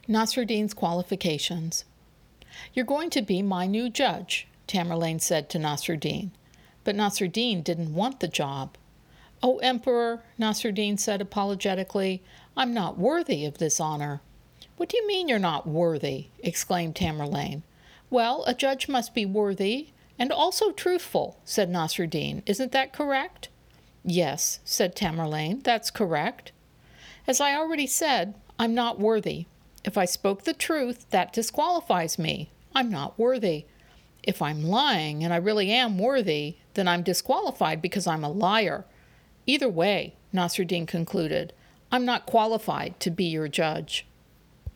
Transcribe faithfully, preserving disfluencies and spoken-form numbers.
Nasruddin's qualifications. "You're going to be my new judge," Tamerlane said to Nasruddin. But Nasruddin didn't want the job. "Oh, Emperor," Nasruddin said apologetically, "I'm not worthy of this honor." "What do you mean you're not worthy?" exclaimed Tamerlane. "Well, a judge must be worthy and also truthful," said Nasruddin. "Isn't that correct?" "Yes," said Tamerlane, "that's correct." "As I already said, I'm not worthy. If I spoke the truth, that disqualifies me. I'm not worthy. If I'm lying and I really am worthy, then I'm disqualified because I'm a liar. Either way," Nasruddin concluded, "I'm not qualified to be your judge."